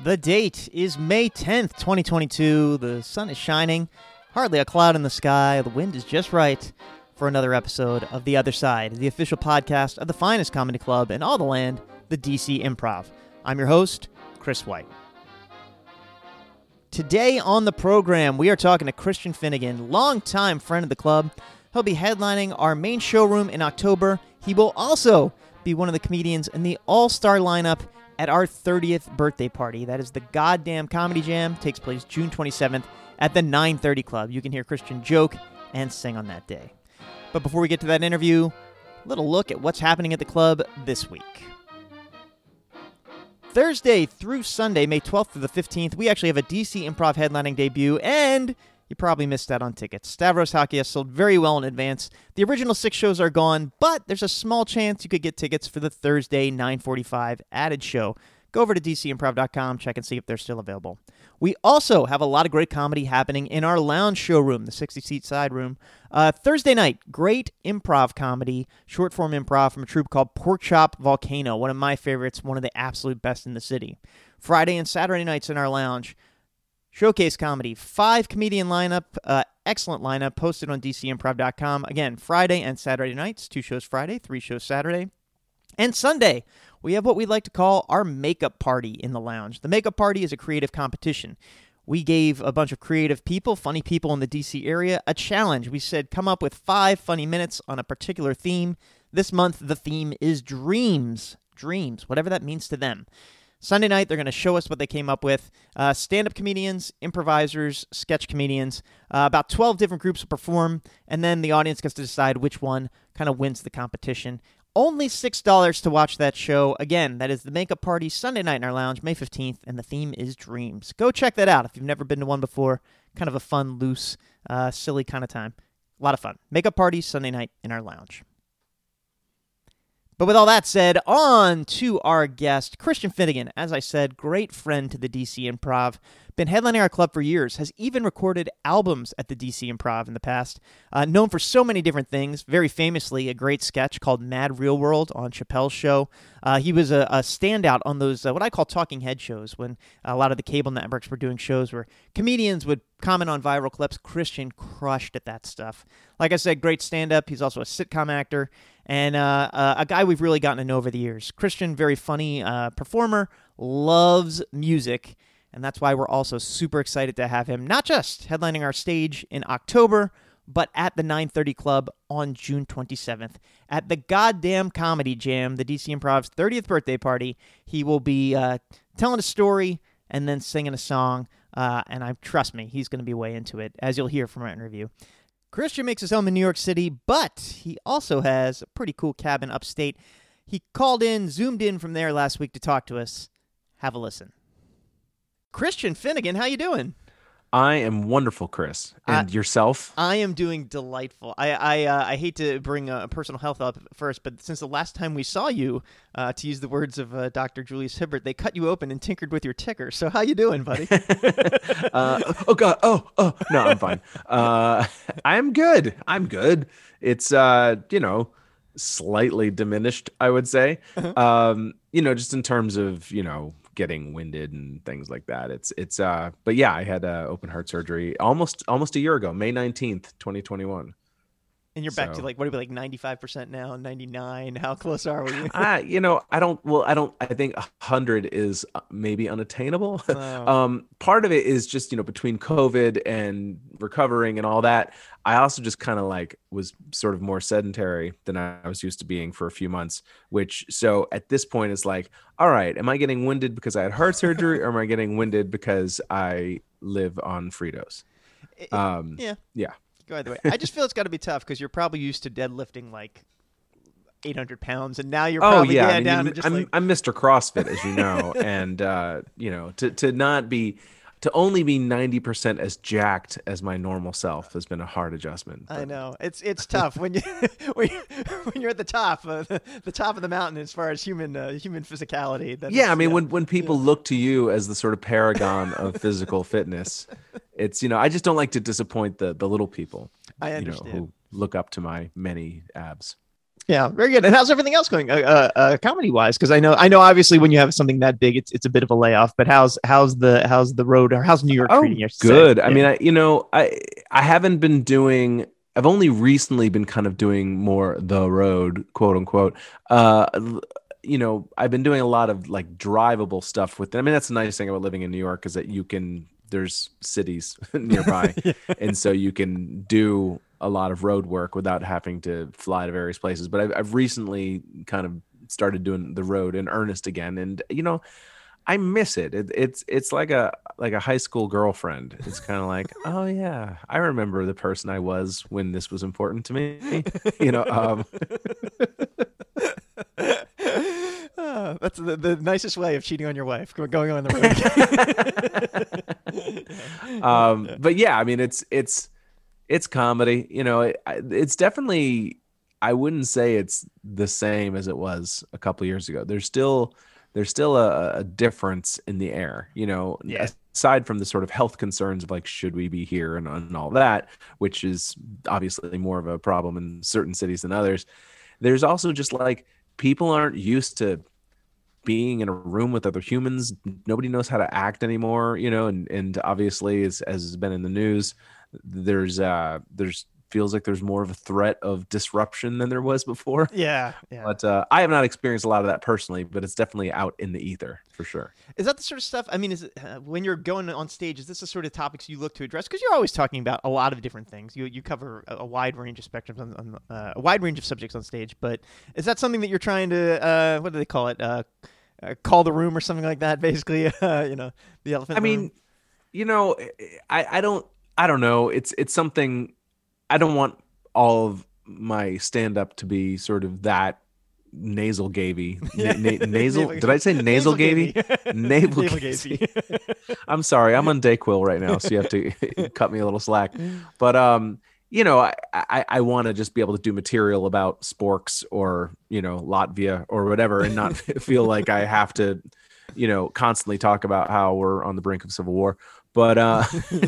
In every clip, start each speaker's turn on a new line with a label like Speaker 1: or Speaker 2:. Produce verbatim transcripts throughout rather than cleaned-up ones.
Speaker 1: The date is May tenth, twenty twenty-two. The sun is shining, hardly a cloud in the sky. The wind is just right for another episode of The Other Side, the official podcast of the finest comedy club in all the land, the D C Improv. I'm your host, Chris White. Today on the program, we are talking to Christian Finnegan, longtime friend of the club. He'll be headlining our main showroom in October. He will also be one of the comedians in the all-star lineup at our thirtieth birthday party. That is the Goddamn Comedy Jam. Takes place June twenty-seventh at the nine thirty Club. You can hear Christian joke and sing on that day. But before we get to that interview, a little look at what's happening at the club this week. Thursday through Sunday, May twelfth through the fifteenth, we actually have a D C Improv headlining debut, and you probably missed out on tickets. Stavros Halkias sold very well in advance. The original six shows are gone, but there's a small chance you could get tickets for the Thursday nine forty-five added show. Go over to d c improv dot com, check and see if they're still available. We also have a lot of great comedy happening in our lounge showroom, the sixty-seat side room. Uh, Thursday night, great improv comedy, short-form improv from a troupe called Pork Chop Volcano, one of my favorites, one of the absolute best in the city. Friday and Saturday nights in our lounge, showcase comedy, five comedian lineup, uh, excellent lineup, posted on d c improv dot com. Again, Friday and Saturday nights, two shows Friday, three shows Saturday. And Sunday, we have what we like to call our makeup party in the lounge. The makeup party is a creative competition. We gave a bunch of creative people, funny people in the D C area, a challenge. We said, come up with five funny minutes on a particular theme. This month, the theme is dreams. Dreams, whatever that means to them. Sunday night, they're going to show us what they came up with. Uh, stand-up comedians, improvisers, sketch comedians. Uh, about twelve different groups will perform, and then the audience gets to decide which one kind of wins the competition. Only six dollars to watch that show. Again, that is the Makeup Party Sunday night in our lounge, May fifteenth, and the theme is dreams. Go check that out if you've never been to one before. Kind of a fun, loose, uh, silly kind of time. A lot of fun. Makeup Party Sunday night in our lounge. But with all that said, on to our guest, Christian Finnegan. As I said, great friend to the D C Improv. Been headlining our club for years. Has even recorded albums at the D C Improv in the past. Uh, known for so many different things. Very famously, a great sketch called Mad Real World on Chappelle's Show. Uh, he was a, a standout on those, uh, what I call talking head shows, when a lot of the cable networks were doing shows where comedians would comment on viral clips. Christian crushed at that stuff. Like I said, great stand-up. He's also a sitcom actor. And uh, uh, a guy we've really gotten to know over the years. Christian, very funny uh, performer, loves music, and that's why we're also super excited to have him, not just headlining our stage in October, but at the nine thirty Club on June twenty-seventh. At the Goddamn Comedy Jam, the D C Improv's thirtieth birthday party, he will be uh, telling a story and then singing a song, uh, and I trust me, he's going to be way into it, as you'll hear from our interview. Christian makes his home in New York City, but he also has a pretty cool cabin upstate. He called in, zoomed in from there last week to talk to us. Have a listen. Christian Finnegan, how you doing?
Speaker 2: I am wonderful, Chris. And uh, yourself?
Speaker 1: I am doing delightful. I I, uh, I hate to bring uh, personal health up first, but since the last time we saw you, uh, to use the words of uh, Doctor Julius Hibbert, they cut you open and tinkered with your ticker. So how you doing, buddy?
Speaker 2: uh, oh, God. Oh, oh. No, I'm fine. Uh, I'm good. I'm good. It's, uh, you know, slightly diminished, I would say. Uh-huh. Um, you know, just in terms of, you know, getting winded and things like that. It's it's uh but yeah, I had uh, open heart surgery almost almost a year ago, May nineteenth, twenty twenty-one.
Speaker 1: And you're back so, to like, what are we, like ninety-five percent now, ninety-nine? How close are we?
Speaker 2: uh, you know, I don't, well, I don't, I think one hundred is maybe unattainable. Oh. um, part of it is just, you know, between COVID and recovering and all that, I also just kind of like was sort of more sedentary than I was used to being for a few months, which, so at this point it's like, all right, am I getting winded because I had heart surgery or am I getting winded because I live on Fritos? Um,
Speaker 1: yeah.
Speaker 2: Yeah.
Speaker 1: Go either way. I just feel it's got to be tough because you're probably used to deadlifting like eight hundred pounds, and now you're probably
Speaker 2: oh, yeah.
Speaker 1: yeah,
Speaker 2: I mean,
Speaker 1: down to just
Speaker 2: I'm,
Speaker 1: like...
Speaker 2: I'm Mister CrossFit, as you know, and uh, you know, to to not be to only be ninety percent as jacked as my normal self has been a hard adjustment. But...
Speaker 1: I know it's it's tough when you when, you, when you're at the top, uh, the, the top of the mountain as far as human uh, human physicality.
Speaker 2: Yeah, I mean,
Speaker 1: yeah.
Speaker 2: when when people yeah. look to you as the sort of paragon of physical fitness, it's, you know, I just don't like to disappoint the the little people.
Speaker 1: I understand.
Speaker 2: You know, who look up to my many abs.
Speaker 1: Yeah, very good. And how's everything else going, uh, uh, uh comedy wise? Because I know, I know, obviously, when you have something that big, it's it's a bit of a layoff. But how's how's the how's the road, or how's New York treating
Speaker 2: Oh,
Speaker 1: you?
Speaker 2: good. I
Speaker 1: Yeah.
Speaker 2: mean, I you know, I I haven't been doing. I've only recently been kind of doing more the road, quote unquote. Uh, l- you know, I've been doing a lot of like drivable stuff with. I mean, that's the nice thing about living in New York is that you can. There's cities nearby,
Speaker 1: Yeah.
Speaker 2: and so you can do a lot of road work without having to fly to various places. But I've, I've recently kind of started doing the road in earnest again, and you know, I miss it. it. It's it's like a like a high school girlfriend. It's kind of like, oh yeah, I remember the person I was when this was important to me. You know, um,
Speaker 1: Uh, that's the, the nicest way of cheating on your wife, go- going on the road.
Speaker 2: um, but yeah, I mean, it's it's it's comedy. You know, it, I- it's definitely. I wouldn't say it's the same as it was a couple years ago. There's still there's still a, a difference in the air. You know,
Speaker 1: Yeah.
Speaker 2: aside from the sort of health concerns of like should we be here and, and all that, which is obviously more of a problem in certain cities than others. There's also just like people aren't used to being in a room with other humans. Nobody knows how to act anymore, you know, and and obviously as as has been in the news, there's uh there's feels like there's more of a threat of disruption than there was before.
Speaker 1: Yeah, yeah.
Speaker 2: But uh, I have not experienced a lot of that personally, but it's definitely out in the ether for sure.
Speaker 1: Is that the sort of stuff? I mean, is it uh, when you're going on stage? Is this the sort of topics you look to address? Because you're always talking about a lot of different things. You you cover a, a wide range of spectrums on, on uh, a wide range of subjects on stage. But is that something that you're trying to uh, what do they call it? Uh, uh, call the room or something like that? Basically, uh, you know, the elephant.
Speaker 2: I
Speaker 1: in the
Speaker 2: mean,
Speaker 1: room?
Speaker 2: you know, I I don't I don't know. It's it's something I don't want all of my stand up to be sort of that nasal gavy. Na- na- nasal. Did I say nasal gavy? Navel
Speaker 1: Navel
Speaker 2: gazy.
Speaker 1: gazy.
Speaker 2: I'm sorry. I'm on Dayquil right now, so you have to cut me a little slack. But um, you know, I I, I want to just be able to do material about sporks or you know Latvia or whatever, and not feel like I have to, you know, constantly talk about how we're on the brink of civil war. But uh.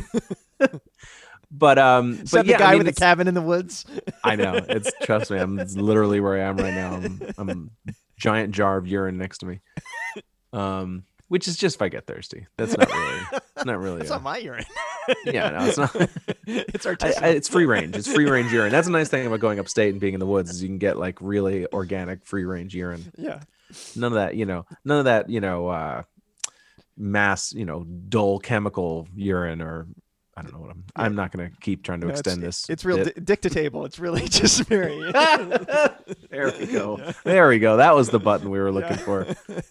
Speaker 2: But um,
Speaker 1: Is
Speaker 2: but
Speaker 1: that
Speaker 2: yeah,
Speaker 1: the guy
Speaker 2: I mean,
Speaker 1: with the
Speaker 2: it's-
Speaker 1: cabin in the woods?
Speaker 2: I know. It's trust me, I'm it's literally where I am right now. I'm I'm a giant jar of urine next to me. Um, which is just if I get thirsty. That's not really not really
Speaker 1: That's
Speaker 2: a-
Speaker 1: not my urine.
Speaker 2: yeah, no, it's not.
Speaker 1: It's
Speaker 2: I,
Speaker 1: artisanal.
Speaker 2: I, it's free range. It's free range urine. That's a nice thing about going upstate and being in the woods is you can get like really organic free range urine.
Speaker 1: Yeah.
Speaker 2: None of that, you know, none of that, you know, uh mass, you know, dull chemical urine or I don't know what I'm.
Speaker 1: Yeah.
Speaker 2: I'm not going to keep trying to
Speaker 1: No,
Speaker 2: extend
Speaker 1: it's,
Speaker 2: this.
Speaker 1: It's real
Speaker 2: bit.
Speaker 1: di- dictatable. It's really just very.
Speaker 2: There we go. There we go. That was the button we were looking for.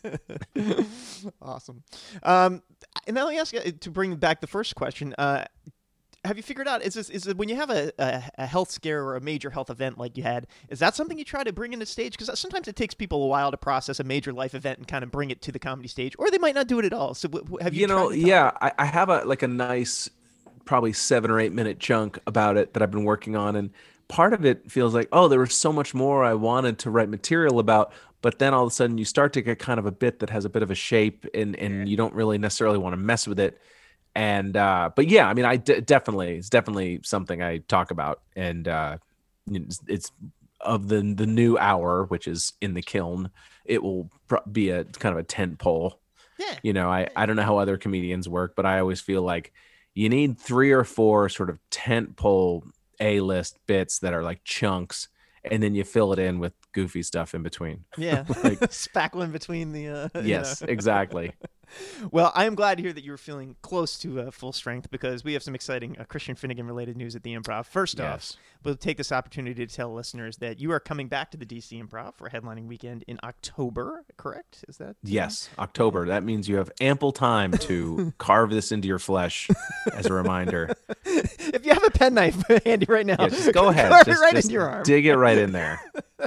Speaker 1: Awesome. Um, and now let me ask you to bring back the first question. Uh, have you figured out is this is it when you have a, a, a health scare or a major health event like you had? Is that something you try to bring into stage? Because sometimes it takes people a while to process a major life event and kind of bring it to the comedy stage, or they might not do it at all. So w- w- have you?
Speaker 2: You know,
Speaker 1: tried to tell
Speaker 2: yeah, I, I have a like a nice, probably seven or eight minute chunk about it that I've been working on, and part of it feels like, oh, there was so much more I wanted to write material about, but then all of a sudden you start to get kind of a bit that has a bit of a shape, and and you don't really necessarily want to mess with it. And uh, but yeah, I mean, I d- definitely it's definitely something I talk about, and uh, it's, it's of the the new hour, which is in the kiln. It will pro- be a kind of a tent pole.
Speaker 1: Yeah.
Speaker 2: You know, I I don't know how other comedians work, but I always feel like you need three or four sort of tent pole A list bits that are like chunks, and then you fill it in with goofy stuff in between.
Speaker 1: Yeah,
Speaker 2: Like-
Speaker 1: spackle in between the. Uh, you
Speaker 2: Yes,
Speaker 1: know.
Speaker 2: exactly.
Speaker 1: Well, I am glad to hear that you're feeling close to uh, full strength because we have some exciting uh, Christian Finnegan related news at the Improv. First off,
Speaker 2: Yes.
Speaker 1: we'll take this opportunity to tell listeners that you are coming back to the D C Improv for a headlining weekend in October. Correct? Is that?
Speaker 2: Yes, October. That means you have ample time to carve this into your flesh as a reminder.
Speaker 1: If you have a penknife handy right now,
Speaker 2: Yeah, just go ahead.
Speaker 1: carve
Speaker 2: Just,
Speaker 1: it right
Speaker 2: just
Speaker 1: in your arm.
Speaker 2: dig it right in there.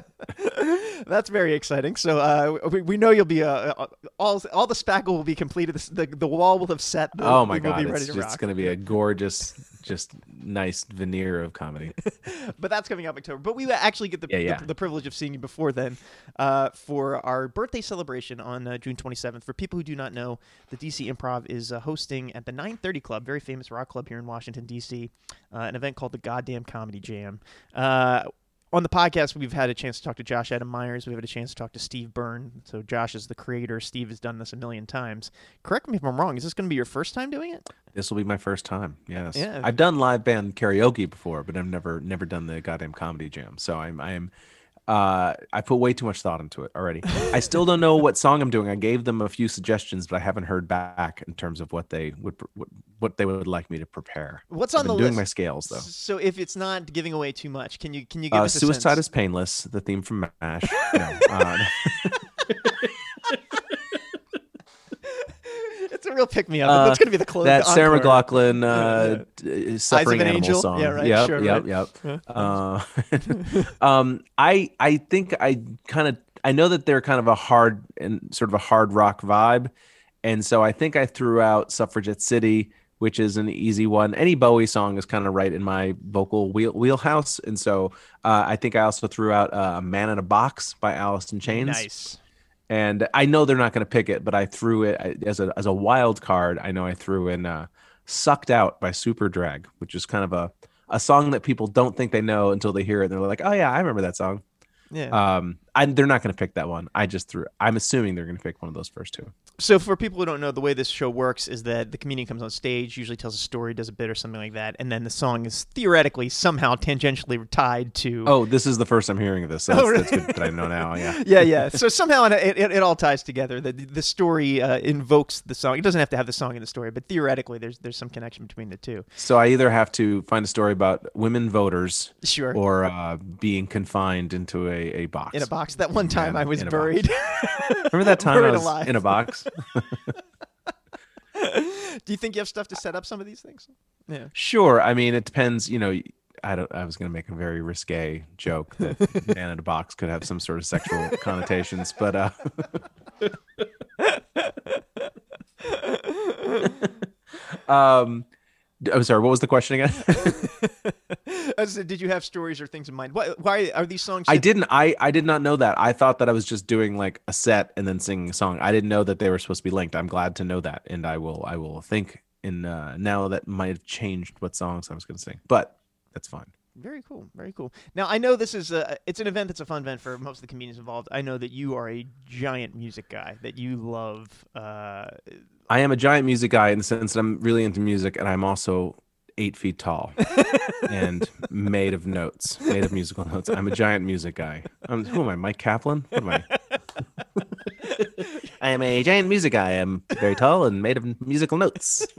Speaker 1: That's very exciting. So uh, we, we know you'll be uh, uh, all all the spackle will be completed. The, the, the wall will have set. The,
Speaker 2: Oh my
Speaker 1: we will
Speaker 2: god,
Speaker 1: be ready
Speaker 2: it's
Speaker 1: to
Speaker 2: just
Speaker 1: rock.
Speaker 2: going to be a gorgeous, just nice veneer of comedy.
Speaker 1: But that's coming up October. But we actually get the,
Speaker 2: Yeah, yeah.
Speaker 1: the, the privilege of seeing you before then uh, for our birthday celebration on uh, June twenty-seventh. For people who do not know, the D C Improv is uh, hosting at the nine thirty Club, very famous rock club here in Washington, D C, uh, an event called the Goddamn Comedy Jam. Uh, on the podcast, we've had a chance to talk to Josh Adam Myers. We've had a chance to talk to Steve Byrne. So Josh is the creator. Steve has done this a million times. Correct me if I'm wrong. Is this going to be your first time doing it?
Speaker 2: This will be my first time. Yes.
Speaker 1: Yeah.
Speaker 2: I've done live band karaoke before, but I've never never done the goddamn comedy jam. So I'm I'm uh I put way too much thought into it already. I still don't know what song I'm doing. I gave them a few suggestions, but I haven't heard back in terms of what they would what, what they would like me to prepare.
Speaker 1: What's
Speaker 2: I've
Speaker 1: on
Speaker 2: been
Speaker 1: the
Speaker 2: doing
Speaker 1: list?
Speaker 2: my scales though.
Speaker 1: So if it's not giving away too much, can you can you give
Speaker 2: Uh,
Speaker 1: us a
Speaker 2: Suicide
Speaker 1: sense?
Speaker 2: is Painless, the theme from MASH. No, uh,
Speaker 1: It's a real pick me up.
Speaker 2: Uh,
Speaker 1: That's going to be the close.
Speaker 2: that Sarah
Speaker 1: encore.
Speaker 2: McLachlan uh, d- suffering
Speaker 1: an
Speaker 2: animal
Speaker 1: Angel?
Speaker 2: song.
Speaker 1: Yeah, right,
Speaker 2: Yep,
Speaker 1: sure,
Speaker 2: yep,
Speaker 1: right.
Speaker 2: yep. Uh, um, I I think I kind of I know that they're kind of a hard and sort of a hard rock vibe, and so I think I threw out Suffragette City, which is an easy one. Any Bowie song is kind of right in my vocal wheel, wheelhouse, and so uh, I think I also threw out uh, "Man in a Box" by Alice in Chains.
Speaker 1: Nice.
Speaker 2: And I know they're not going to pick it, but I threw it as a as a wild card. I know I threw in uh, "Sucked Out" by Superdrag, which is kind of a, a song that people don't think they know until they hear it. And they're like, "Oh yeah, I remember that song."
Speaker 1: Yeah.
Speaker 2: Um, I, they're not going to pick that one. I just threw. I'm assuming they're going to pick one of those first two.
Speaker 1: So for people who don't know, the way this show works is that the comedian comes on stage, usually tells a story, does a bit or something like that, and then the song is theoretically somehow tangentially tied to.
Speaker 2: Oh, this is the first I'm hearing of this. So
Speaker 1: Oh,
Speaker 2: that's,
Speaker 1: really?
Speaker 2: that's good that I know now. Yeah.
Speaker 1: Yeah, yeah. So somehow it, it, it all ties together. The the story uh, invokes the song. It doesn't have to have the song in the story, but theoretically, there's there's some connection between the two.
Speaker 2: So I either have to find a story about women voters,
Speaker 1: Sure.
Speaker 2: or uh, being confined into a, a box.
Speaker 1: In a box. That one time
Speaker 2: Yeah,
Speaker 1: I was
Speaker 2: in a
Speaker 1: buried.
Speaker 2: Remember that time I
Speaker 1: Buried
Speaker 2: was
Speaker 1: alive.
Speaker 2: in a box?
Speaker 1: Do you think you have stuff to set up some of these things? Yeah.
Speaker 2: Sure. I mean, it depends. You know, I don't. I was going to make a very risque joke that man in a box could have some sort of sexual connotations, but uh, um, I'm sorry. What was the question again?
Speaker 1: I said, did you have stories or things in mind? Why, why are these songs?
Speaker 2: I didn't. I I did not know that. I thought that I was just doing like a set and then singing a song. I didn't know that they were supposed to be linked. I'm glad to know that, and I will. I will think in uh, now that might have changed what songs I was going to sing, but that's fine.
Speaker 1: Very cool, very cool. Now I know this is a it's an event that's a fun event for most of the comedians involved. I know that you are a giant music guy, that you love. Uh,
Speaker 2: I am a giant music guy in the sense that I'm really into music, and I'm also eight feet tall and made of notes, made of musical notes. I'm a giant music guy. Um, who am I? Mike Kaplan? What am I? I am a giant music guy. I'm very tall and made of musical notes.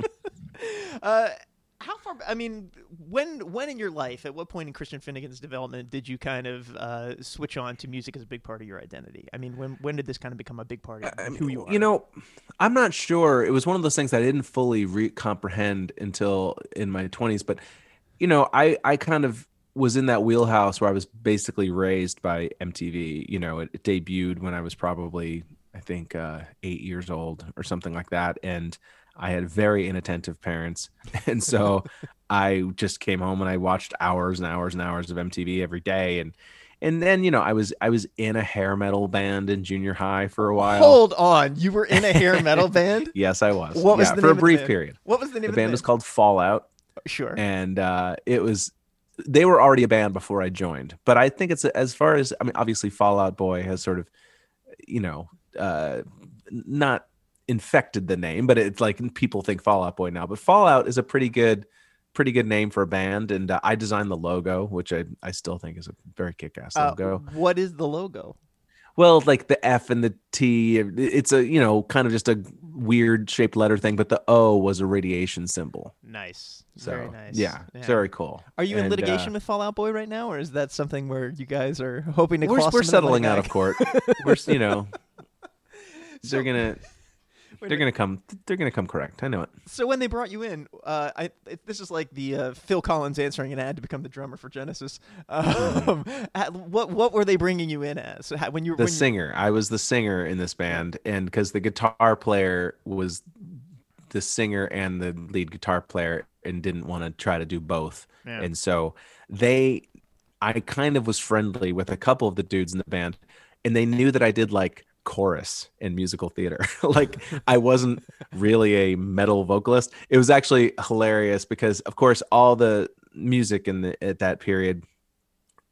Speaker 1: uh, how far? I mean, when when in your life, at what point in Christian Finnegan's development did you kind of uh, switch on to music as a big part of your identity? I mean, when when did this kind of become a big part of
Speaker 2: I mean,
Speaker 1: who you are?
Speaker 2: You know, I'm not sure. It was one of those things I didn't fully re- comprehend until in my twenties. But, you know, I, I kind of was in that wheelhouse where I was basically raised by M T V. You know, it, it debuted when I was probably, I think, uh, eight years old or something like that. And I had very inattentive parents. And so I just came home and I watched hours and hours and hours of M T V every day. And And then, you know, I was I was in a hair metal band in junior high for a while.
Speaker 1: Hold on, you were in a hair metal band?
Speaker 2: Yes, I was.
Speaker 1: What was
Speaker 2: yeah,
Speaker 1: the
Speaker 2: for
Speaker 1: name
Speaker 2: a
Speaker 1: of the
Speaker 2: brief
Speaker 1: band?
Speaker 2: period.
Speaker 1: What was the name
Speaker 2: The
Speaker 1: of the
Speaker 2: band
Speaker 1: band?
Speaker 2: was called Fallout,
Speaker 1: Sure.
Speaker 2: and uh, it was they were already a band before I joined. But I think it's as far as I mean, obviously, Fallout Boy has sort of, you know, uh, not infected the name, but it's like people think Fallout Boy now. But Fallout is a pretty good. pretty good name for a band, and uh, I designed the logo, which I, I still think is a very kick-ass
Speaker 1: Uh,
Speaker 2: logo.
Speaker 1: what is the logo?
Speaker 2: Well, like the F and the T, it's a, you know, kind of just a weird shaped letter thing, but the O was a radiation symbol.
Speaker 1: Nice.
Speaker 2: So,
Speaker 1: Very nice.
Speaker 2: yeah,
Speaker 1: Yeah.
Speaker 2: very cool.
Speaker 1: Are you in
Speaker 2: And,
Speaker 1: litigation
Speaker 2: uh,
Speaker 1: with Fall Out Boy right now, or is that something where you guys are hoping to
Speaker 2: we're,
Speaker 1: cross
Speaker 2: we're
Speaker 1: some of the money
Speaker 2: settling out
Speaker 1: back?
Speaker 2: of court. We're, you know,
Speaker 1: So-
Speaker 2: they're gonna
Speaker 1: Wait a
Speaker 2: they're gonna come they're gonna come correct. I know it.
Speaker 1: So when they brought you in, uh, I it, this is like the uh, Phil Collins answering an ad to become the drummer for Genesis. Um, at- what what were they bringing you in as? How, when you were
Speaker 2: The
Speaker 1: when you-
Speaker 2: singer. I was the singer in this band, and because the guitar player was the singer and the lead guitar player, and didn't want to try to do both,
Speaker 1: Yeah.
Speaker 2: and so they, I kind of was friendly with a couple of the dudes in the band, and they knew that I did like chorus in musical theater. Like I wasn't really a metal vocalist. It was actually hilarious because, of course, all the music in the at that period,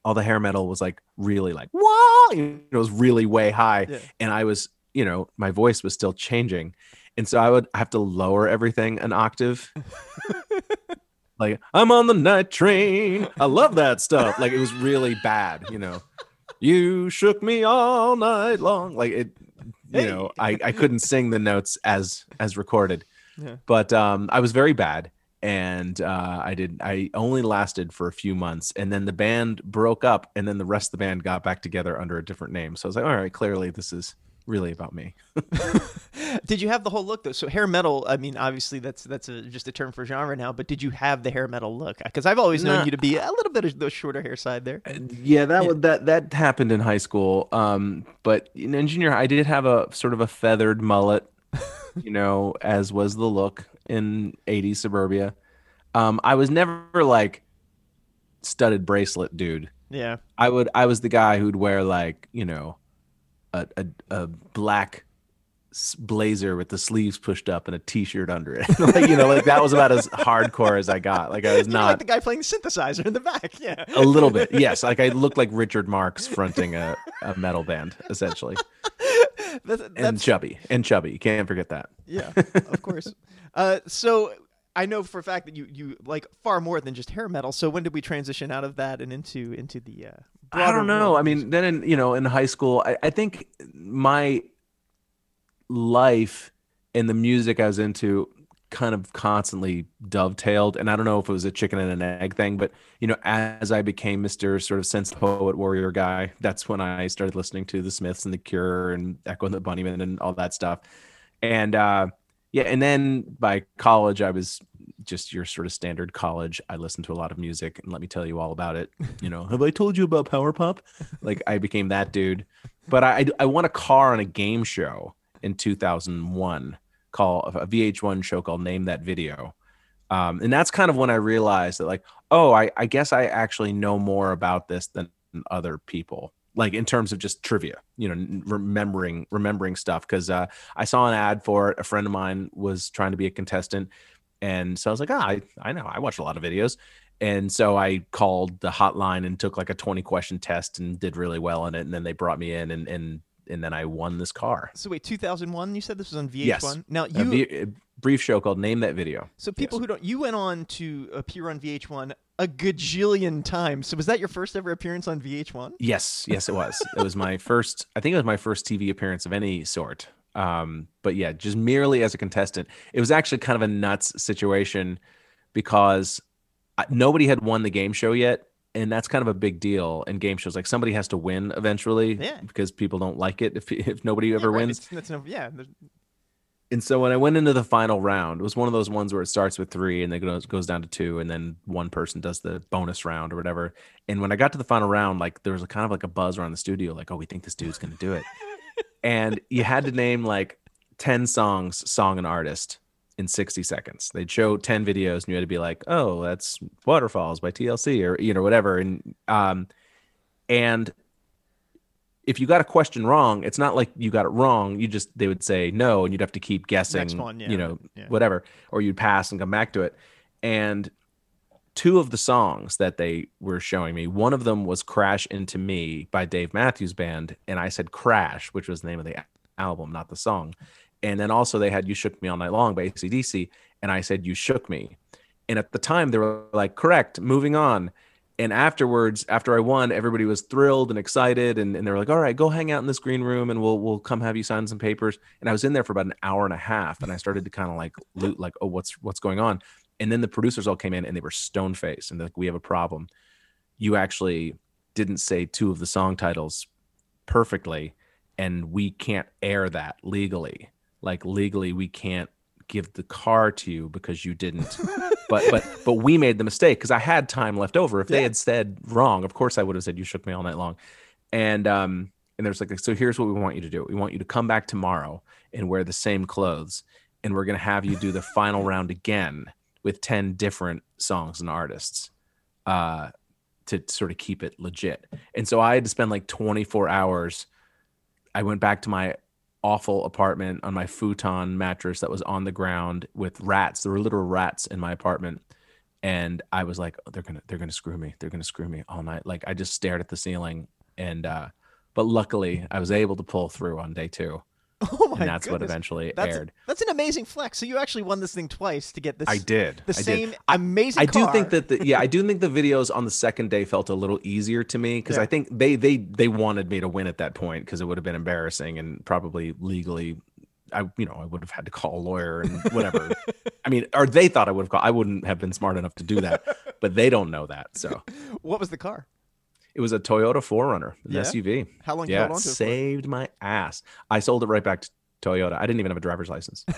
Speaker 2: all the hair metal was like really like whoa, you know, it was really way high,
Speaker 1: Yeah.
Speaker 2: and I was, you know, my voice was still changing, and so I would have to lower everything an octave. Like, I'm on the night train. I love that stuff. Like, it was really bad, you know. You shook me all night long. Like it, you
Speaker 1: Hey.
Speaker 2: know, I, I couldn't sing the notes as as recorded.
Speaker 1: Yeah.
Speaker 2: But um, I was very bad, and uh, I did. I only lasted for a few months, and then the band broke up, and then the rest of the band got back together under a different name. So I was like, all right, clearly this is really about me.
Speaker 1: Did you have the whole look though? So hair metal, I mean, obviously that's that's a, just a term for genre now. But did you have the hair metal look? Because I've always known
Speaker 2: Nah.
Speaker 1: you to be a little bit of the shorter hair side there.
Speaker 2: Yeah, that
Speaker 1: Yeah.
Speaker 2: was that that happened in high school. Um, but in in junior high, I did have a sort of a feathered mullet, you know, as was the look in eighties suburbia. Um, I was never like studded bracelet dude.
Speaker 1: Yeah.
Speaker 2: I would I was the guy who'd wear like, you know, a a, a black s- blazer with the sleeves pushed up and a t-shirt under it. Like, you know, like that was about as hardcore as I got. Like I was
Speaker 1: You're like
Speaker 2: not
Speaker 1: the guy playing synthesizer in the back. Yeah.
Speaker 2: a little bit. Yes, like I looked like Richard Marx fronting a, a metal band essentially.
Speaker 1: That's,
Speaker 2: And
Speaker 1: that's
Speaker 2: chubby. And chubby. You can't forget that.
Speaker 1: yeah, of course. Uh, so I know for a fact that you you like far more than just hair metal. So when did we transition out of that and into into the uh,
Speaker 2: I
Speaker 1: broader
Speaker 2: don't know.
Speaker 1: world
Speaker 2: I
Speaker 1: of
Speaker 2: mean,
Speaker 1: music?
Speaker 2: then in, you know, in high school, I, I think my life and the music I was into kind of constantly dovetailed. And I don't know if it was a chicken and an egg thing, but you know, as I became Mister sort of sense poet warrior guy, that's when I started listening to the Smiths and the Cure and Echo and the Bunnymen and all that stuff. And uh yeah, and then by college I was just your sort of standard college. I listened to a lot of music, and let me tell you all about it. You know, have I told you about Power Pop? Like I became that dude. But I I won a car on a game show in two thousand one, called a V H one show called Name That Video. Um, and that's kind of when I realized that like, oh, I, I guess I actually know more about this than other people. Like in terms of just trivia, you know, n- remembering remembering stuff. Because uh, I saw an ad for it. A friend of mine was trying to be a contestant, and so I was like, ah, I I know. I watch a lot of videos. And so I called the hotline and took like a twenty question test and did really well in it. And then they brought me in, and and and then I won this car.
Speaker 1: So wait, two thousand one. You said this was on
Speaker 2: Yes.
Speaker 1: V H one. Now
Speaker 2: A,
Speaker 1: you.
Speaker 2: v- a brief show called Name That Video.
Speaker 1: So people
Speaker 2: Yes.
Speaker 1: who don't, you went on to appear on V H one a gajillion times. So was that your first ever appearance on V H one?
Speaker 2: Yes, yes, it was. It was my first. I think it was my first T V appearance of any sort. Um, but yeah, just merely as a contestant. It was actually kind of a nuts situation because I- nobody had won the game show yet, and that's kind of a big deal in game shows. Like somebody has to win eventually,
Speaker 1: Yeah.
Speaker 2: because people don't like it if if nobody
Speaker 1: Yeah,
Speaker 2: ever
Speaker 1: right.
Speaker 2: wins.
Speaker 1: It's, that's no, yeah. there's-
Speaker 2: And so when I went into the final round, it was one of those ones where it starts with three and then goes goes down to two, and then one person does the bonus round or whatever. And when I got to the final round, like there was a kind of like a buzz around the studio, like, oh, we think this dude's gonna do it. And you had to name like ten songs, song and artist in sixty seconds. They'd show ten videos and you had to be like, oh, that's Waterfalls by T L C or you know, whatever. And um and if you got a question wrong, it's not like you got it wrong. You just, they would say no, and you'd have to keep guessing,
Speaker 1: Next one, yeah,
Speaker 2: you know,
Speaker 1: yeah.
Speaker 2: whatever, or you'd pass and come back to it. And two of the songs that they were showing me, one of them was Crash Into Me by Dave Matthews Band. And I said Crash, which was the name of the album, not the song. And then also they had You Shook Me All Night Long by A C D C. And I said, You Shook Me. And at the time they were like, correct, moving on. And afterwards, after I won, everybody was thrilled and excited. And, and they were like, all right, go hang out in this green room and we'll we'll come have you sign some papers. And I was in there for about an hour and a half. And I started to kind of like loot, like, oh, what's what's going on? And then the producers all came in and they were stone faced and they're like, we have a problem. You actually didn't say two of the song titles perfectly, and we can't air that legally. Like legally, we can't give the car to you because you didn't. but but but we made the mistake because I had time left over. If they
Speaker 1: Yeah.
Speaker 2: had said wrong, of course I would have said You Shook Me All Night Long. And um and there's like, so here's what we want you to do. We want you to come back tomorrow and wear the same clothes, and we're gonna have you do the final round again with ten different songs and artists uh to sort of keep it legit. And so I had to spend like twenty-four hours. I went back to my awful apartment on my futon mattress that was on the ground with rats. There were literal rats in my apartment. And I was like, oh, they're gonna they're gonna screw me. They're gonna screw me all night. Like I just stared at the ceiling, and uh, but luckily I was able to pull through on day two.
Speaker 1: Oh my
Speaker 2: and that's
Speaker 1: goodness.
Speaker 2: what eventually
Speaker 1: that's,
Speaker 2: aired.
Speaker 1: That's an amazing flex. So you actually won this thing twice to get this.
Speaker 2: I did.
Speaker 1: The
Speaker 2: I
Speaker 1: same
Speaker 2: did.
Speaker 1: amazing.
Speaker 2: I, I
Speaker 1: car.
Speaker 2: do think that the yeah, I do think the videos on the second day felt a little easier to me because
Speaker 1: Yeah.
Speaker 2: I think they they they wanted me to win at that point because it would have been embarrassing and probably legally. I, you know, I would have had to call a lawyer and whatever. I mean, or they thought I would have called. I wouldn't have been smart enough to do that, but they don't know that. So,
Speaker 1: what was the car?
Speaker 2: It was a Toyota four runner, an
Speaker 1: Yeah?
Speaker 2: S U V.
Speaker 1: How long?
Speaker 2: Yeah,
Speaker 1: you hold on to it for?
Speaker 2: saved my ass. I sold it right back to Toyota. I didn't even have a driver's license.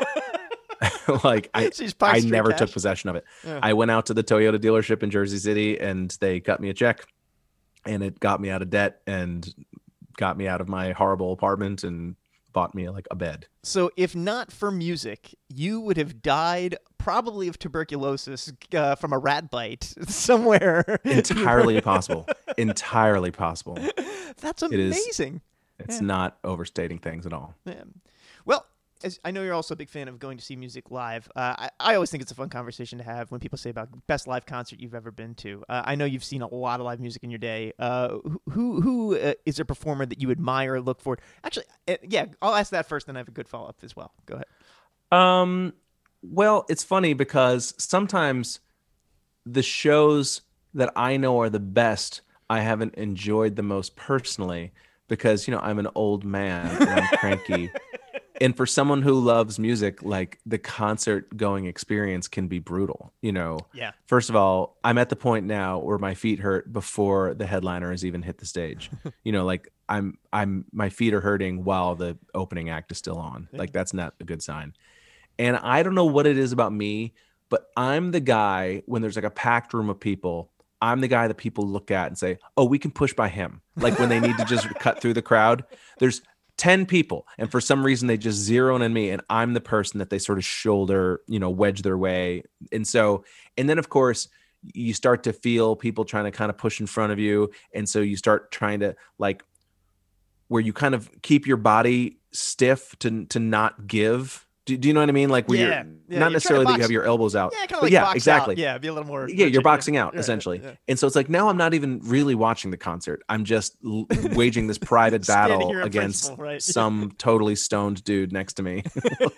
Speaker 2: like I,
Speaker 1: So you just
Speaker 2: I
Speaker 1: pocket straight
Speaker 2: never
Speaker 1: cash?
Speaker 2: took possession of it.
Speaker 1: Yeah.
Speaker 2: I went out to the Toyota dealership in Jersey City, and they cut me a check, and it got me out of debt and got me out of my horrible apartment and bought me like a bed.
Speaker 1: So if not for music, you would have died probably of tuberculosis uh, from a rat bite somewhere.
Speaker 2: Entirely possible. Entirely possible.
Speaker 1: That's
Speaker 2: It is.
Speaker 1: amazing.
Speaker 2: It's
Speaker 1: Yeah.
Speaker 2: not overstating things at all.
Speaker 1: Yeah. Well, as I know you're also a big fan of going to see music live. Uh, I, I always think it's a fun conversation to have when people say about best live concert you've ever been to. Uh, I know you've seen a lot of live music in your day. Uh, who who uh, is a performer that you admire or look for? Actually, uh, yeah, I'll ask that first, then I have a good follow up as well. Go ahead.
Speaker 2: Um, well, it's funny because sometimes the shows that I know are the best, I haven't enjoyed the most personally because, you know, I'm an old man and I'm cranky. And for someone who loves music, like the concert going experience can be brutal, you know.
Speaker 1: Yeah.
Speaker 2: First of all, I'm at the point now where my feet hurt before the headliner has even hit the stage. You know, like I'm I'm my feet are hurting while the opening act is still on. Like that's not a good sign. And I don't know what it is about me, but I'm the guy when there's like a packed room of people, I'm the guy that people look at and say, "Oh, we can push by him." Like when they need to just cut through the crowd. There's ten people, and for some reason they just zero in on me, and I'm the person that they sort of shoulder, you know, wedge their way. And so, and then of course you start to feel people trying to kind of push in front of you, and so you start trying to like where you kind of keep your body stiff to to not give. Do, do you know what I mean? Like where
Speaker 1: Yeah,
Speaker 2: you're
Speaker 1: yeah,
Speaker 2: not
Speaker 1: you're trying to
Speaker 2: necessarily that you
Speaker 1: box-
Speaker 2: have your elbows out.
Speaker 1: Yeah, kind of
Speaker 2: but
Speaker 1: like
Speaker 2: yeah,
Speaker 1: box
Speaker 2: exactly.
Speaker 1: out. Yeah, be a little more.
Speaker 2: Yeah, you're boxing out
Speaker 1: Yeah,
Speaker 2: essentially.
Speaker 1: yeah.
Speaker 2: And so it's like now I'm not even really watching the concert. I'm just l- waging this private
Speaker 1: Standing
Speaker 2: battle
Speaker 1: here in
Speaker 2: against
Speaker 1: principle, right?
Speaker 2: some totally stoned dude next to me.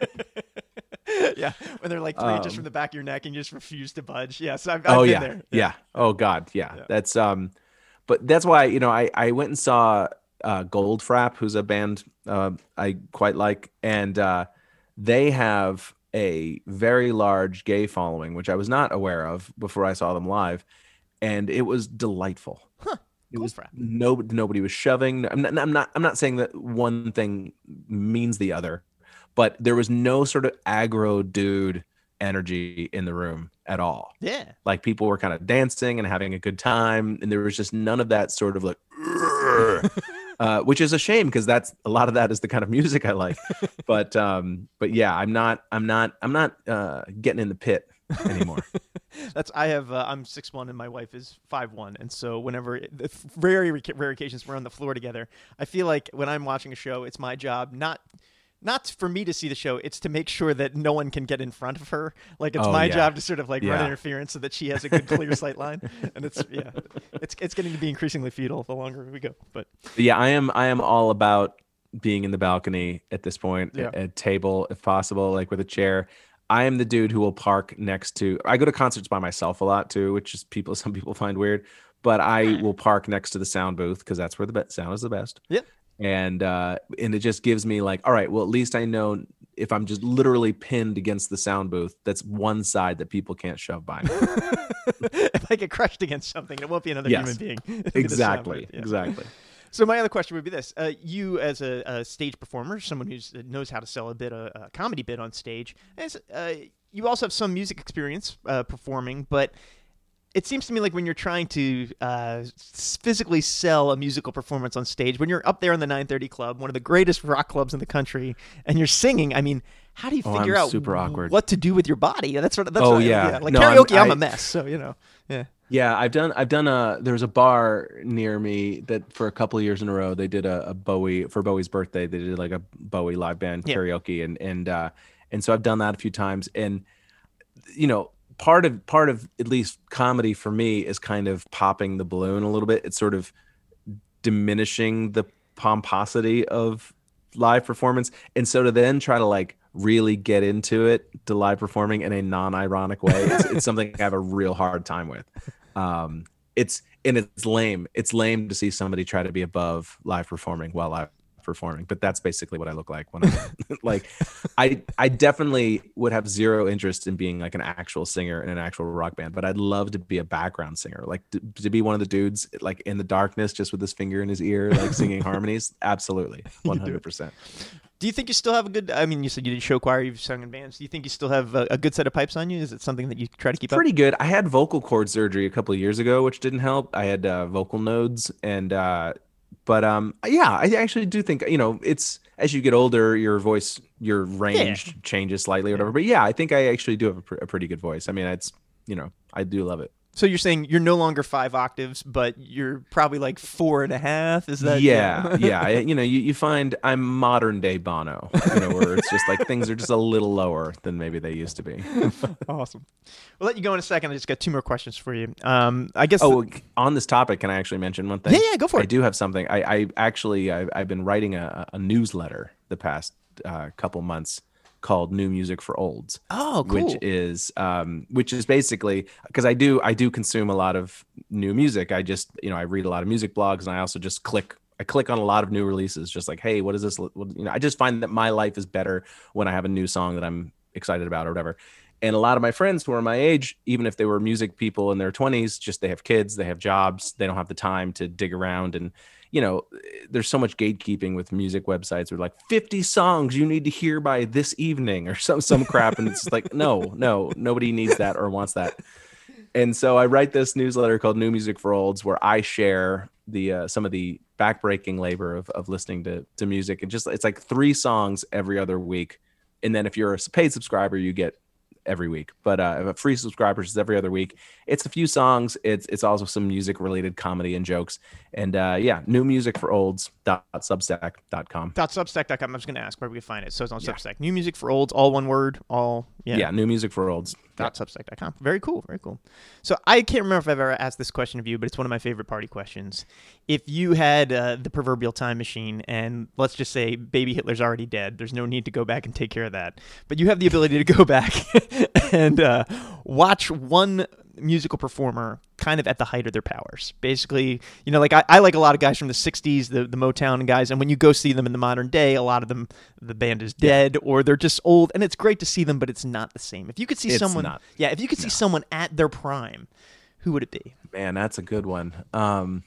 Speaker 1: Yeah, when they're like three inches
Speaker 2: Um,
Speaker 1: from the back of your neck and you just refuse to budge. Yes, I've, I've
Speaker 2: oh
Speaker 1: been
Speaker 2: yeah.
Speaker 1: there.
Speaker 2: yeah. Oh God. Yeah.
Speaker 1: Yeah.
Speaker 2: That's um but that's why, you know, I I went and saw uh Goldfrapp, who's a band uh I quite like, and uh they have a very large gay following, which I was not aware of before I saw them live, and it was delightful.
Speaker 1: Huh.
Speaker 2: It was
Speaker 1: Goldfrapp.
Speaker 2: no nobody was shoving. I'm not, I'm not I'm not saying that one thing means the other, but there was no sort of aggro dude energy in the room at all.
Speaker 1: Yeah.
Speaker 2: Like people were kind of dancing and having a good time, and there was just none of that sort of like "Urgh," uh, which is a shame because that's a lot of that is the kind of music I like. But um but yeah, I'm not I'm not I'm not uh getting in the pit anymore.
Speaker 1: That's I have uh, I'm six one and my wife is five one, and so whenever the very rare occasions we're on the floor together, I feel like when I'm watching a show, it's my job not not for me to see the show, it's to make sure that no one can get in front of her. Like it's
Speaker 2: Oh,
Speaker 1: my
Speaker 2: yeah.
Speaker 1: job to sort of like run
Speaker 2: Yeah.
Speaker 1: interference so that she has a good clear sight line. And it's yeah, it's it's getting to be increasingly futile the longer we go. But
Speaker 2: But yeah, I am I am all about being in the balcony at this point,
Speaker 1: Yeah.
Speaker 2: a, a table if possible, like with a chair. I am the dude who will park next to I go to concerts by myself a lot too, which is people some people find weird, but I will park next to the sound booth because that's where the be- sound is the best.
Speaker 1: yeah.
Speaker 2: And uh and it just gives me like, all right, well at least I know if I'm just literally pinned against the sound booth, that's one side that people can't shove by me.
Speaker 1: If I get crushed against something, it won't be another
Speaker 2: Yes.
Speaker 1: human being. It'll be the sound
Speaker 2: Exactly.
Speaker 1: booth. Yeah.
Speaker 2: Exactly.
Speaker 1: So my other question would be this: uh, you, as a, a stage performer, someone who knows how to sell a bit, a, a comedy bit on stage, as, uh, you also have some music experience uh, performing. But it seems to me like when you're trying to uh, s- physically sell a musical performance on stage, when you're up there in the nine thirty Club, one of the greatest rock clubs in the country, and you're singing, I mean, how do you
Speaker 2: Oh,
Speaker 1: figure
Speaker 2: I'm
Speaker 1: out
Speaker 2: super awkward.
Speaker 1: what to do with your body? That's what. That's
Speaker 2: Oh,
Speaker 1: what,
Speaker 2: yeah.
Speaker 1: Like
Speaker 2: No, I'm-
Speaker 1: karaoke, I'm,
Speaker 2: I-
Speaker 1: a mess. So you know, yeah.
Speaker 2: Yeah, I've done. I've done a. There was a bar near me that for a couple of years in a row they did a, a Bowie for Bowie's birthday. They did like a Bowie live band
Speaker 1: Yeah.
Speaker 2: karaoke, and and uh, and so I've done that a few times. And you know, part of part of at least comedy for me is kind of popping the balloon a little bit. It's sort of diminishing the pomposity of live performance, and so to then try to like really get into it to live performing in a non-ironic way, it's, it's something I have a real hard time with. Um, it's and it's lame. It's lame to see somebody try to be above live performing while live performing, but that's basically what I look like when I'm like, I I definitely would have zero interest in being like an actual singer in an actual rock band, but I'd love to be a background singer, like to, to be one of the dudes like in the darkness just with his finger in his ear like singing harmonies. Absolutely, one hundred percent.
Speaker 1: Do you think you still have a good, I mean, you said you did show choir, you've sung in bands. Do you think you still have a, a good set of pipes on you? Is it something that you try to keep
Speaker 2: Pretty
Speaker 1: up?
Speaker 2: good. I had vocal cord surgery a couple of years ago, which didn't help. I had uh, vocal nodes and uh but um yeah, I actually do think, you know, it's as you get older, your voice, your range
Speaker 1: Yeah.
Speaker 2: changes slightly or whatever. But yeah, I think I actually do have a, pr- a pretty good voice. I mean, it's, you know, I do love it.
Speaker 1: So you're saying you're no longer five octaves, but you're probably like four and a half? Is that?
Speaker 2: Yeah, yeah. I, you know, you, you find I'm modern day Bono, you know, where it's just like things are just a little lower than maybe they used to be.
Speaker 1: Awesome. We'll let you go in a second. I just got two more questions for you. Um, I guess.
Speaker 2: Oh, on this topic, can I actually mention one thing?
Speaker 1: Yeah, yeah, go for
Speaker 2: I
Speaker 1: it.
Speaker 2: do have something. I, I actually, I've, I've been writing a, a newsletter the past uh, couple months called New Music for Olds.
Speaker 1: Oh, cool.
Speaker 2: Which is, um, which is basically because I do, I do consume a lot of new music. I just, you know, I read a lot of music blogs, and I also just click. I click on a lot of new releases, just like, hey, what is this? What, you know, I just find that my life is better when I have a new song that I'm excited about or whatever. And a lot of my friends who are my age, even if they were music people in their twenties, just they have kids, they have jobs, they don't have the time to dig around. And, you know, there's so much gatekeeping with music websites. Where like fifty songs you need to hear by this evening or some some crap. And it's like, no, no, nobody needs that or wants that. And so I write this newsletter called New Music for Olds, where I share the uh, some of the backbreaking labor of, of listening to, to music. And just it's like three songs every other week. And then if you're a paid subscriber, you get every week, but uh free subscribers is every other week. It's a few songs. It's it's also some music related comedy and jokes. And uh yeah, new music for olds dot substack dot com.
Speaker 1: Dot substack dot com. I was going to ask where we could find it. So it's on
Speaker 2: Yeah.
Speaker 1: Substack. New music for olds, all one word, all yeah.
Speaker 2: Yeah, new music for olds.
Speaker 1: Dot substack dot com. Very cool. Very cool. So I can't remember if I've ever asked this question of you, but it's one of my favorite party questions. If you had uh, the proverbial time machine, and let's just say baby Hitler's already dead, there's no need to go back and take care of that. But you have the ability to go back and uh, watch one musical performer kind of at the height of their powers. Basically, you know, like I, I like a lot of guys from the sixties, the, the Motown guys, and when you go see them in the modern day, a lot of them, the band is dead or they're just old, and it's great to see them, but it's not the same. If you could see
Speaker 2: It's
Speaker 1: someone,
Speaker 2: not.
Speaker 1: yeah, if you could see
Speaker 2: No.
Speaker 1: someone at their prime, who would it be?
Speaker 2: Man, that's a good one. Um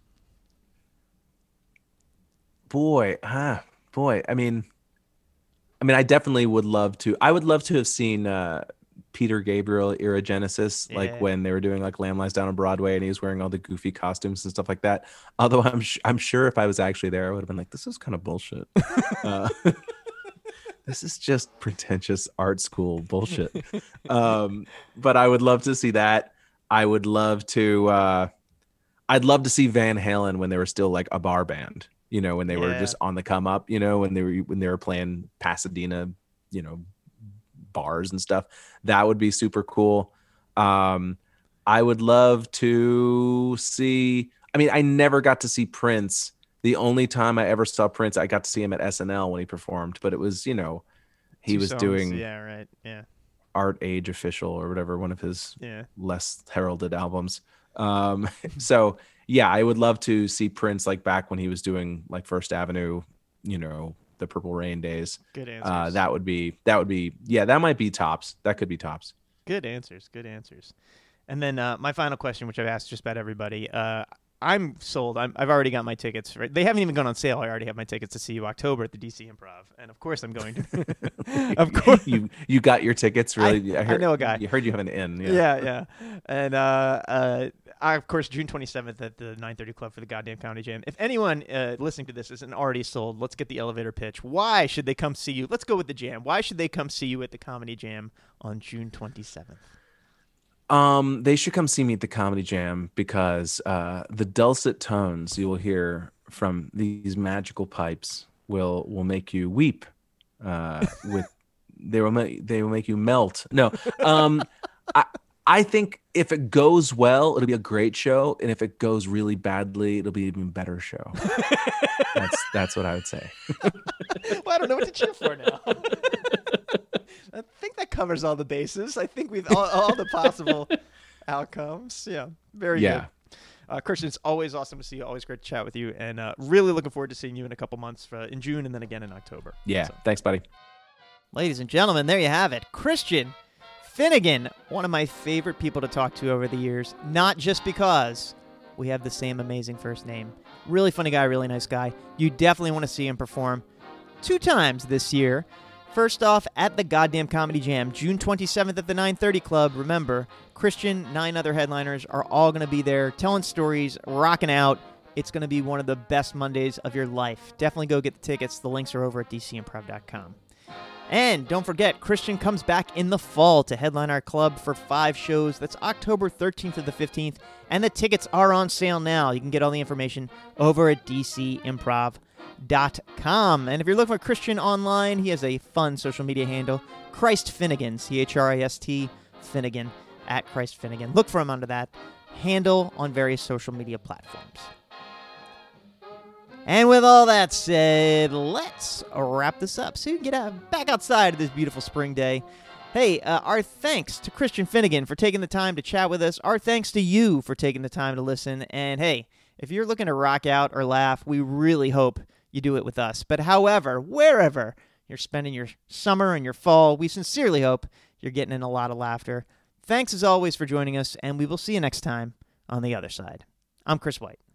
Speaker 2: boy, ah, boy. I mean, I mean, I definitely would love to. I would love to have seen uh, Peter Gabriel era Genesis, like
Speaker 1: Yeah.
Speaker 2: when they were doing like Lamb Lies Down on Broadway, and he was wearing all the goofy costumes and stuff like that. Although I'm sh- I'm sure if I was actually there, I would have been like, this is kind of bullshit. uh, this is just pretentious art school bullshit. Um, but I would love to see that. I would love to. Uh, I'd love to see Van Halen when they were still like a bar band. You know, when they were
Speaker 1: Yeah.
Speaker 2: just on the come up. You know, when they were when they were playing Pasadena, you know, bars and stuff. That would be super cool. Um, I would love to see. I mean, I never got to see Prince. The only time I ever saw Prince, I got to see him at S N L when he performed. But it was, you know, he
Speaker 1: Two
Speaker 2: was
Speaker 1: songs.
Speaker 2: doing
Speaker 1: Yeah, right. Yeah,
Speaker 2: Art Age Official or whatever, one of his
Speaker 1: yeah.
Speaker 2: less heralded albums. Um, so yeah, I would love to see Prince like back when he was doing like First Avenue, you know, the Purple Rain days.
Speaker 1: Good answers.
Speaker 2: Uh, that would be that would be yeah, that might be tops. That could be tops.
Speaker 1: Good answers. Good answers. And then uh, my final question, which I've asked just about everybody. Uh, I'm sold. I'm, I've already got my tickets. Right? They haven't even gone on sale. I already have my tickets to see you October at the D C Improv, and of course I'm going to. Of course.
Speaker 2: you you got your tickets really.
Speaker 1: I- I
Speaker 2: heard,
Speaker 1: know a guy.
Speaker 2: You heard you have an in. Yeah.
Speaker 1: Yeah, yeah. And uh, uh, I, of course, June twenty-seventh at the nine thirty Club for the Goddamn Comedy Jam. If anyone uh, listening to this isn't already sold, let's get the elevator pitch. Why should they come see you? Let's go with the jam. Why should they come see you at the Comedy Jam on June twenty-seventh?
Speaker 2: Um, they should come see me at the Comedy Jam because uh, the dulcet tones you will hear from these magical pipes will will make you weep. Uh, with they will make they will make you melt. No, um, I I think if it goes well, it'll be a great show, and if it goes really badly, it'll be an even better show. that's that's what I would say.
Speaker 1: Well, I don't know what to cheer for now. I think that covers all the bases. I think we've all, all the possible outcomes. Yeah, very
Speaker 2: yeah.
Speaker 1: good. Uh, Christian, it's always awesome to see you. Always great to chat with you, and uh, really looking forward to seeing you in a couple months uh, in June and then again in October.
Speaker 2: Yeah,
Speaker 1: so.
Speaker 2: Thanks, buddy.
Speaker 1: Ladies and gentlemen, there you have it. Christian Finnegan, one of my favorite people to talk to over the years, not just because we have the same amazing first name. Really funny guy, really nice guy. You definitely want to see him perform two times this year. First off, at the Goddamn Comedy Jam, June twenty-seventh at the nine thirty Club. Remember, Christian, nine other headliners are all going to be there telling stories, rocking out. It's going to be one of the best Mondays of your life. Definitely go get the tickets. The links are over at d c improv dot com. And don't forget, Christian comes back in the fall to headline our club for five shows. That's October thirteenth to the fifteenth, and the tickets are on sale now. You can get all the information over at d c improv dot com. And if you're looking for Christian online, he has a fun social media handle, Christ Finnegan, C H R I S T Finnegan, at Christ Finnegan. Look for him under that handle on various social media platforms. And with all that said, let's wrap this up so you can get out, back outside of this beautiful spring day. Hey, uh, our thanks to Christian Finnegan for taking the time to chat with us. Our thanks to you for taking the time to listen. And hey, if you're looking to rock out or laugh, we really hope you do it with us. But however, wherever you're spending your summer and your fall, we sincerely hope you're getting in a lot of laughter. Thanks as always for joining us, and we will see you next time on the other side. I'm Chris White.